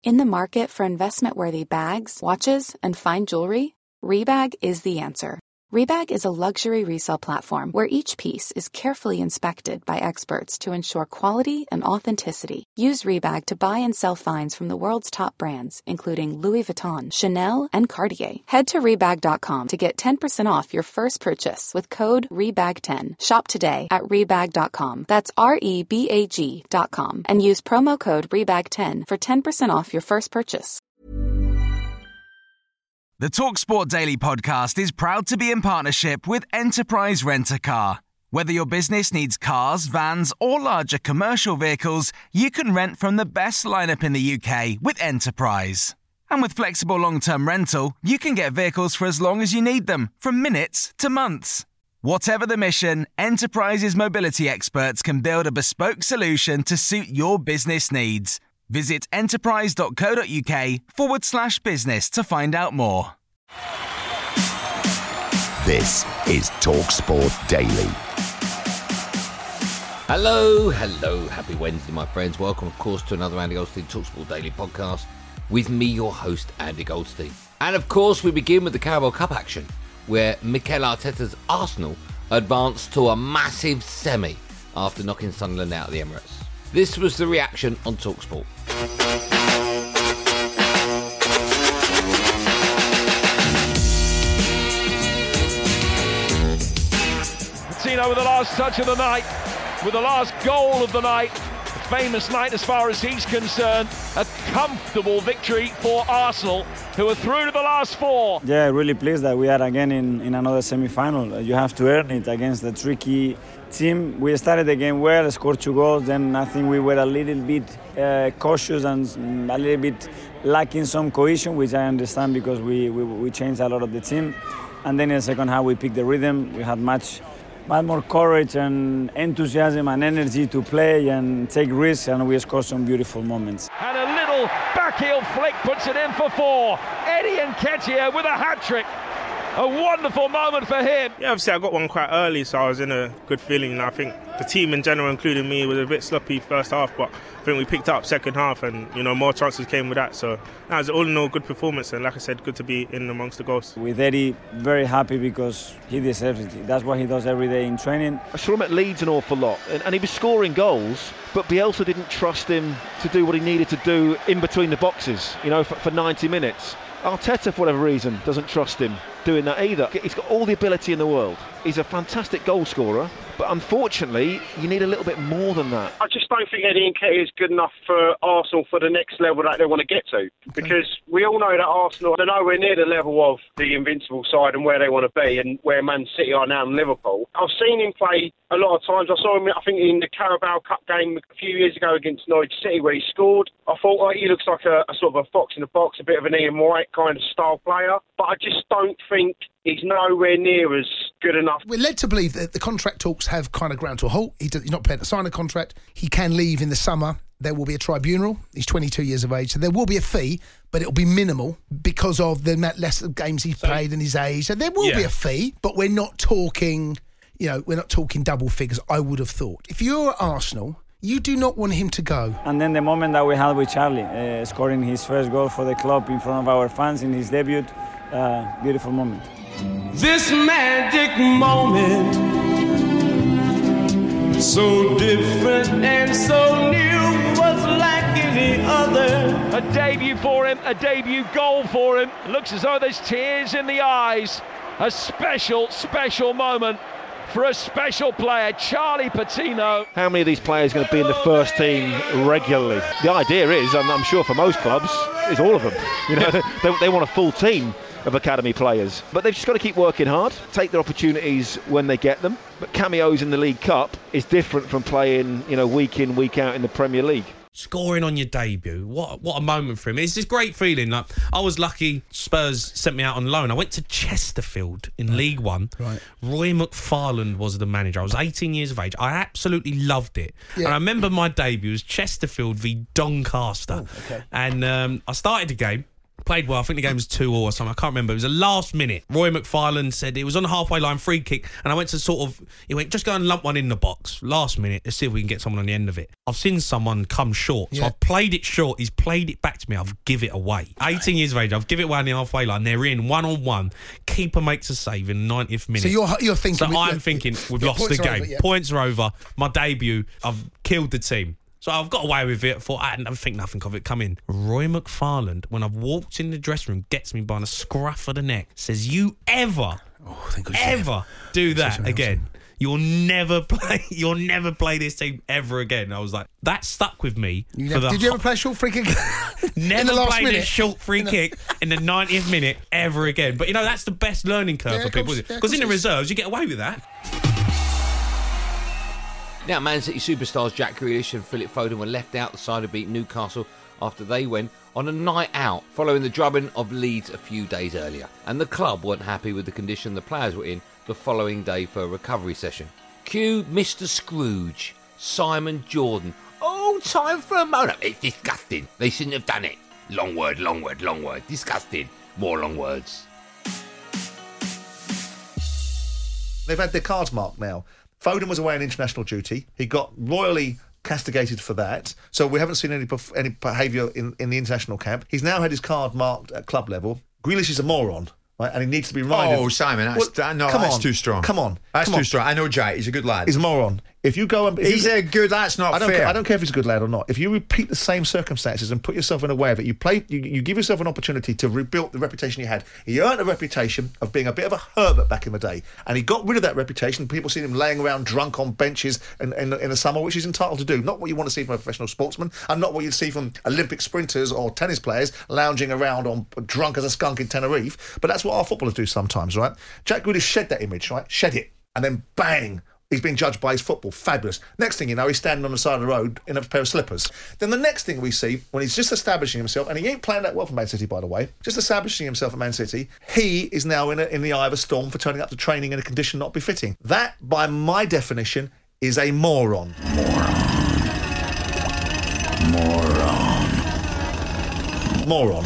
In the market for investment-worthy bags, watches, and fine jewelry, Rebag is the answer. Rebag is a luxury resale platform where each piece is carefully inspected by experts to ensure quality and authenticity. Use Rebag to buy and sell finds from the world's top brands, including Louis Vuitton, Chanel, and Cartier. Head to Rebag.com to get 10% off your first purchase with code REBAG10. Shop today at Rebag.com. That's REBAG.com. And use promo code REBAG10 for 10% off your first purchase. The TalkSport Daily podcast is proud to be in partnership with Enterprise Rent-A-Car. Whether your business needs cars, vans, or larger commercial vehicles, you can rent from the best lineup in the UK with Enterprise. And with flexible long-term rental, you can get vehicles for as long as you need them, from minutes to months. Whatever the mission, Enterprise's mobility experts can build a bespoke solution to suit your business needs. Visit enterprise.co.uk/business to find out more. This is TalkSport Daily. Hello. Happy Wednesday, my friends. Welcome, of course, to another Andy Goldstein TalkSport Daily podcast with me, your host, Andy Goldstein. And, of course, we begin with the Carabao Cup action, where Mikel Arteta's Arsenal advanced to a massive semi after knocking Sunderland out of the Emirates. This was the reaction on TalkSport. Coutinho with the last touch of the night, with the last goal of the night. A famous night as far as he's concerned. A comfortable victory for Arsenal, who are through to the last four. Yeah, really pleased that we are again in another semi-final. You have to earn it against a tricky team. We started the game well, scored 2 goals, then I think we were a little bit cautious and a little bit lacking some cohesion, which I understand because we changed a lot of the team. And then in the second half we picked the rhythm. We had much more courage and enthusiasm and energy to play and take risks, and we scored some beautiful moments. And a little backheel flick puts it in for 4. Eddie Nketiah with a hat-trick. A wonderful moment for him. Yeah, obviously I got one quite early, so I was in a good feeling. And I think the team in general, including me, was a bit sloppy first half, but I think we picked up second half and, more chances came with that. So that was all in all good performance, and like I said, good to be in amongst the goals. With Eddie, very happy because he deserves it. That's what he does every day in training. I saw him at Leeds an awful lot, and he was scoring goals, but Bielsa didn't trust him to do what he needed to do in between the boxes, for 90 minutes. Arteta, for whatever reason, doesn't trust him doing that either. He's got all the ability in the world. He's a fantastic goal scorer, but unfortunately, you need a little bit more than that. I just don't think Eddie Nketiah is good enough for Arsenal for the next level that they want to get to. Because we all know that Arsenal are nowhere near the level of the invincible side and where they want to be and where Man City are now in Liverpool. I've seen him play a lot of times. I saw him, I think, in the Carabao Cup game a few years ago against Norwich City where he scored. I thought he looks like a sort of a fox in the box, a bit of an Ian Wright kind of style player. But I just don't think he's nowhere near as good enough. We're led to believe that the contract talks have kind of ground to a halt. He's not prepared to sign a contract. He can leave in the summer. There will be a tribunal. He's 22 years of age, so there will be a fee, but it'll be minimal because of the less games he's played and his age. So there will be a fee, but we're not talking, we're not talking double figures, I would have thought. If you're Arsenal, you do not want him to go. And then the moment that we had with Charlie, scoring his first goal for the club in front of our fans in his debut, beautiful moment. This magic moment, so different and so new, was like any other. A debut for him, a debut goal for him. Looks as though there's tears in the eyes. A special, special moment for a special player, Charlie Patino. How many of these players are going to be in the first team regularly? The idea is, I'm sure for most clubs, is all of them. They want a full team of academy players, but they've just got to keep working hard, take their opportunities when they get them. But cameos in the League Cup is different from playing, week in, week out in the Premier League. Scoring on your debut, what a moment for him. It's this great feeling. Like, I was lucky Spurs sent me out on loan. I went to Chesterfield in League One. Right. Roy McFarland was the manager. I was 18 years of age. I absolutely loved it. Yeah. And I remember my debut was Chesterfield v Doncaster. Oh, okay. And I started the game. played well. I think the game was 2-2 or something. I can't remember. It was a last minute. Roy McFarland said it was on the halfway line, free kick, and I went to he went, just go and lump one in the box. Last minute, let's see if we can get someone on the end of it. I've seen someone come short, so I've played it short. He's played it back to me. I've give it away. 18 years of age, I've give it away on the halfway line. They're in 1-on-1. Keeper makes a save in the 90th minute. So you're thinking... So I'm thinking, we've lost the game. Points are over. My debut, I've killed the team. So I've got away with it. I didn't think nothing of it. Come in. Roy McFarland, when I've walked in the dressing room, gets me by the scruff of the neck, says, you ever do that again, you'll never play this team ever again. I was like, that stuck with me. Did you ever play a short free kick? Never played a short free kick in the 90th minute ever again. But, that's the best learning curve for people. Because in the reserves, you get away with that. Now, Man City superstars Jack Grealish and Philip Foden were left out the side to beat Newcastle after they went on a night out following the drubbing of Leeds a few days earlier. And the club weren't happy with the condition the players were in the following day for a recovery session. Cue Mr. Scrooge, Simon Jordan. Oh, time for a moment. It's disgusting. They shouldn't have done it. Long word, long word, long word. Disgusting. More long words. They've had their cards marked now. Foden was away on international duty. He got royally castigated for that. So we haven't seen any behaviour in the international camp. He's now had his card marked at club level. Grealish is a moron. Right, and he needs to be reminded. Oh, Simon, that's too strong. Come on. That's too strong. I know Jack, he's a good lad. He's a moron. If you go and... He's a good... That's not fair. I don't care if he's a good lad or not. If you repeat the same circumstances and put yourself in a way of it, you give yourself an opportunity to rebuild the reputation you had. He earned a reputation of being a bit of a Herbert back in the day. And he got rid of that reputation. People seen him laying around drunk on benches in the summer, which he's entitled to do. Not what you want to see from a professional sportsman, and not what you'd see from Olympic sprinters or tennis players lounging around on drunk as a skunk in Tenerife. But that's what our footballers do sometimes, right? Jack Grealish shed that image, right? Shed it. And then bang! He's been judged by his football. Fabulous. Next thing you know, he's standing on the side of the road in a pair of slippers. Then the next thing we see, when he's just establishing himself, and he ain't playing that well for Man City, by the way, just establishing himself at Man City, he is now in the eye of a storm for turning up to training in a condition not befitting. That, by my definition, is a moron. Moron.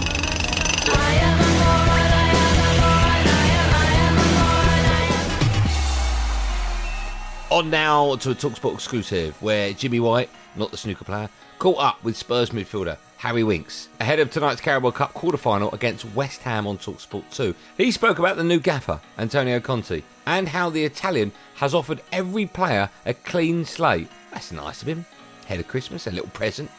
On now to a TalkSport exclusive where Jimmy White, not the snooker player, caught up with Spurs midfielder Harry Winks ahead of tonight's Carabao Cup quarter-final against West Ham on TalkSport 2. He spoke about the new gaffer, Antonio Conte, and how the Italian has offered every player a clean slate. That's nice of him. Ahead of Christmas, a little present.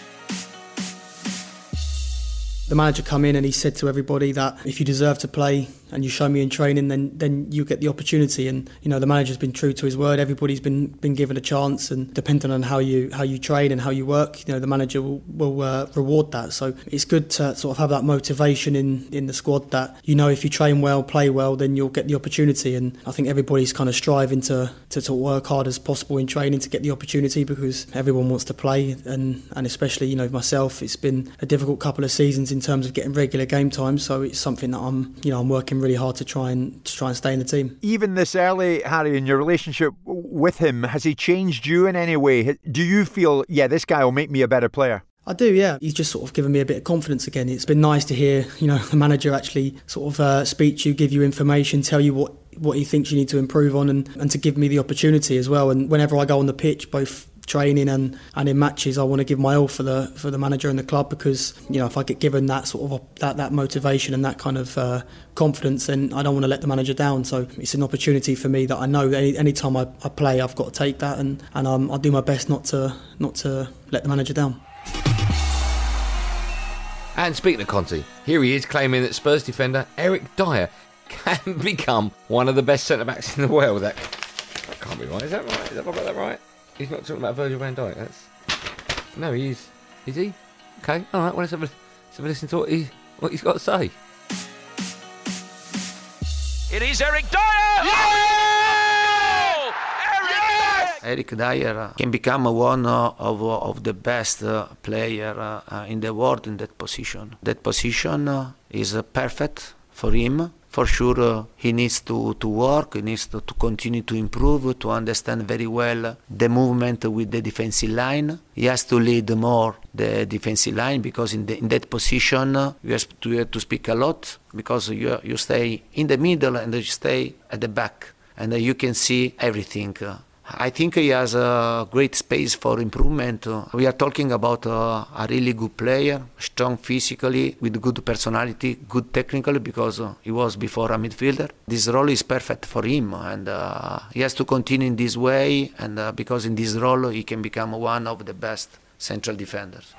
The manager come in and he said to everybody that if you deserve to play and you show me in training, then you get the opportunity. And the manager's been true to his word. Everybody's been given a chance, and depending on how you train and how you work, the manager will reward that. So it's good to sort of have that motivation in the squad that if you train well, play well, then you'll get the opportunity. And I think everybody's kind of striving to work hard as possible in training to get the opportunity, because everyone wants to play, and especially myself, it's been a difficult couple of seasons in terms of getting regular game time. So it's something that I'm working really hard to try and stay in the team. Even this early, Harry, in your relationship with him, has he changed you in any way? Do you feel, this guy will make me a better player? I do, yeah. He's just sort of given me a bit of confidence again. It's been nice to hear, the manager actually sort of speak to you, give you information, tell you what he thinks you need to improve on, and to give me the opportunity as well. And whenever I go on the pitch, both training and in matches, I want to give my all for the manager and the club, because if I get given that sort of that motivation and that kind of confidence, then I don't want to let the manager down. So it's an opportunity for me that I know any time I play, I've got to take that, and I'll do my best not to let the manager down. And speaking of Conte, here he is claiming that Spurs defender Eric Dyer can become one of the best centre-backs in the world. That can't be right. Is that right? Have I got that right? He's not talking about Virgil van Dijk. No, he is. Is he? Okay, all right. Well, let's have a listen to what he's got to say. It is Eric Dyer! Yeah! Eric Dyer can become one of the best player in the world in that position. That position is perfect for him, for sure he needs to work, he needs to continue to improve, to understand very well the movement with the defensive line. He has to lead more the defensive line, because in that position you have to speak a lot, because you stay in the middle and you stay at the back, and you can see everything. I think he has a great space for improvement. We are talking about a really good player, strong physically, with good personality, good technically, because he was before a midfielder. This role is perfect for him, and he has to continue in this way, and because in this role he can become one of the best central defenders.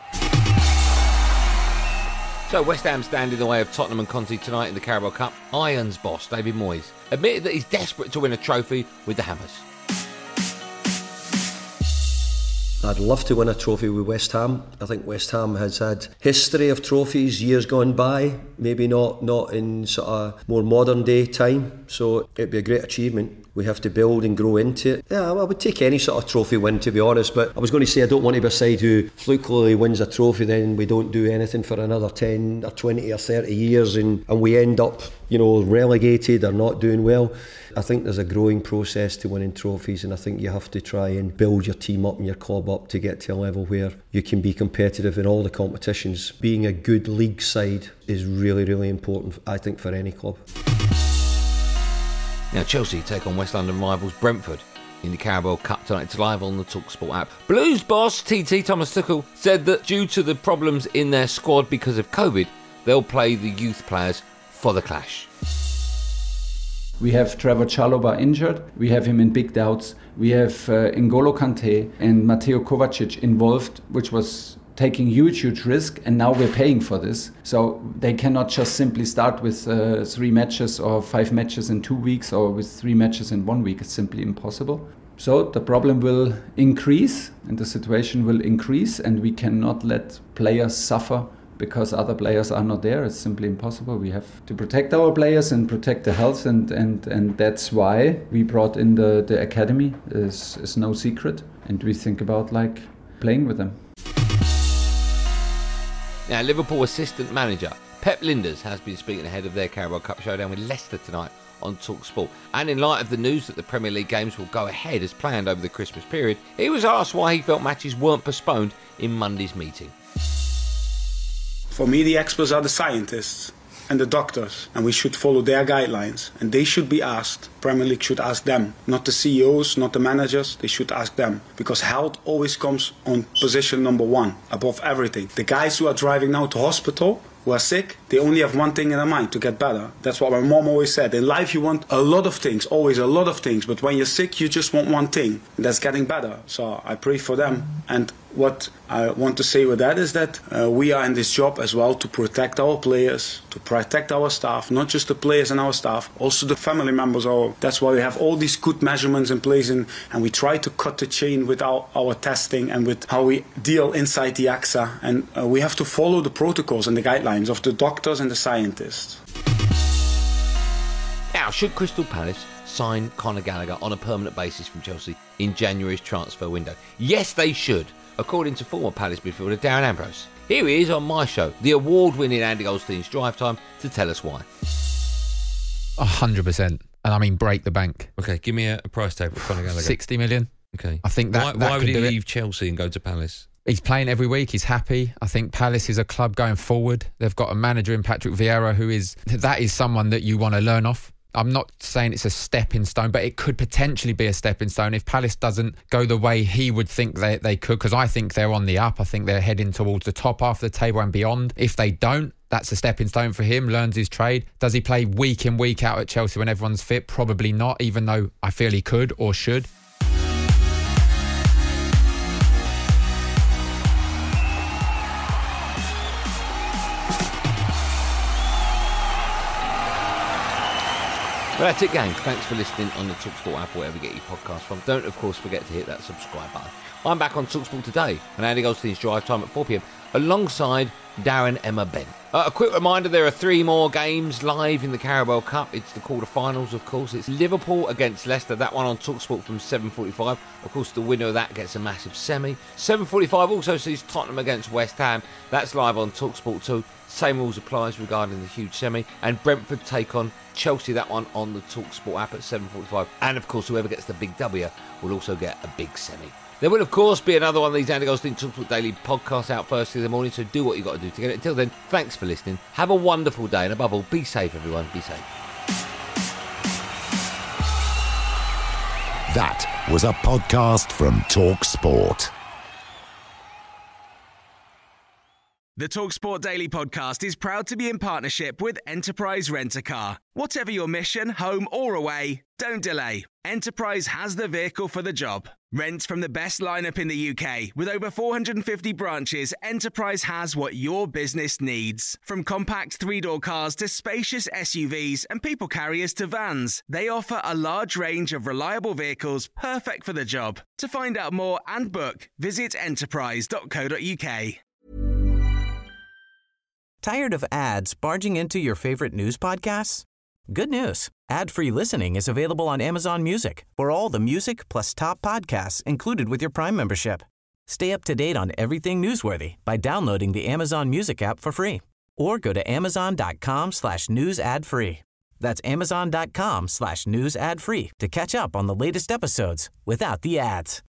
So West Ham stand in the way of Tottenham and Conte tonight in the Carabao Cup. Irons boss David Moyes admitted that he's desperate to win a trophy with the Hammers. I'd love to win a trophy with West Ham. I think West Ham has had history of trophies years gone by, maybe not in sort of more modern day time, so it'd be a great achievement. We have to build and grow into it. Yeah, I would take any sort of trophy win, to be honest, but I was going to say I don't want to be a side who flukily wins a trophy, then we don't do anything for another 10 or 20 or 30 years and we end up, relegated or not doing well. I think there's a growing process to winning trophies, and I think you have to try and build your team up and your club up to get to a level where you can be competitive in all the competitions. Being a good league side is really, really important, I think, for any club. Now Chelsea take on West London rivals Brentford in the Carabao Cup tonight. It's live on the TalkSport app. Blues boss TT Thomas Tuchel said that due to the problems in their squad because of COVID, they'll play the youth players for the clash. We have Trevor Chalobah injured. We have him in big doubts. We have N'Golo Kante and Mateo Kovacic involved, which was taking huge risk, and now we're paying for this. So they cannot just simply start with 3 matches or 5 matches in 2 weeks, or with 3 matches in 1 week. It's simply impossible. So the problem will increase and the situation will increase, and we cannot let players suffer because other players are not there. It's simply impossible. We have to protect our players and protect their health, and that's why we brought in the academy. Is no secret, and we think about playing with them. Now, Liverpool assistant manager Pep Lijnders has been speaking ahead of their Carabao Cup showdown with Leicester tonight on TalkSport. And in light of the news that the Premier League games will go ahead as planned over the Christmas period, he was asked why he felt matches weren't postponed in Monday's meeting. For me, the experts are the scientists and the doctors, and we should follow their guidelines, and they should be asked. Premier League should ask them, not the CEOs, not the managers. They should ask them, because health always comes on position number 1 above everything. The guys who are driving now to hospital, who are sick, they only have one thing in their mind: to get better. That's what my mom always said. In life you want a lot of things, always a lot of things, but when you're sick you just want one thing, and that's getting better. So I pray for them. And what I want to say with that is that we are in this job as well to protect our players, to protect our staff, not just the players and our staff, also the family members. That's why we have all these good measurements in place, and we try to cut the chain with our testing and with how we deal inside the AXA. And we have to follow the protocols and the guidelines of the doctors and the scientists. Now, should Crystal Palace sign Conor Gallagher on a permanent basis from Chelsea in January's transfer window? Yes, they should, according to former Palace midfielder Darren Ambrose. Here he is on my show, the award-winning Andy Goldstein's Drive Time, to tell us why. 100%. And I mean, break the bank. Okay, give me a price tag for Conor Gallagher. 60 million. Okay. I think that Why would he do leave Chelsea and go to Palace? He's playing every week. He's happy. I think Palace is a club going forward. They've got a manager in Patrick Vieira that is someone that you want to learn off. I'm not saying it's a stepping stone, but it could potentially be a stepping stone if Palace doesn't go the way he would think they could, because I think they're on the up. I think they're heading towards the top half of the table and beyond. If they don't, that's a stepping stone for him, learns his trade. Does he play week in, week out at Chelsea when everyone's fit? Probably not, even though I feel he could or should. Well, that's it, gang. Thanks for listening on the TalkSport app, wherever you get your podcast from. Don't, of course, forget to hit that subscribe button. I'm back on TalkSport today, and Andy Goldstein's Drive Time at 4 p.m, alongside Darren Emma Bent. A quick reminder, there are 3 more games live in the Carabao Cup. It's the quarter-finals, of course. It's Liverpool against Leicester, that one on TalkSport from 7:45. Of course, the winner of that gets a massive semi. 7:45 also sees Tottenham against West Ham. That's live on TalkSport too. Same rules applies regarding the huge semi. And Brentford take on Chelsea, that one on the TalkSport app at 7:45. And, of course, whoever gets the big W will also get a big semi. There will, of course, be another one of these Andy Goldstein TalkSport Daily podcasts out first thing in the morning, so do what you've got to do to get it. Until then, thanks for listening. Have a wonderful day, and above all, be safe, everyone. Be safe. That was a podcast from TalkSport. The TalkSport Daily podcast is proud to be in partnership with Enterprise Rent-A-Car. Whatever your mission, home or away, don't delay. Enterprise has the vehicle for the job. Rent from the best lineup in the UK. With over 450 branches, Enterprise has what your business needs. From compact 3-door cars to spacious SUVs and people carriers to vans, they offer a large range of reliable vehicles perfect for the job. To find out more and book, visit enterprise.co.uk. Tired of ads barging into your favorite news podcasts? Good news. Ad-free listening is available on Amazon Music for all the music plus top podcasts included with your Prime membership. Stay up to date on everything newsworthy by downloading the Amazon Music app for free or go to amazon.com/news ad free. That's amazon.com/news ad free to catch up on the latest episodes without the ads.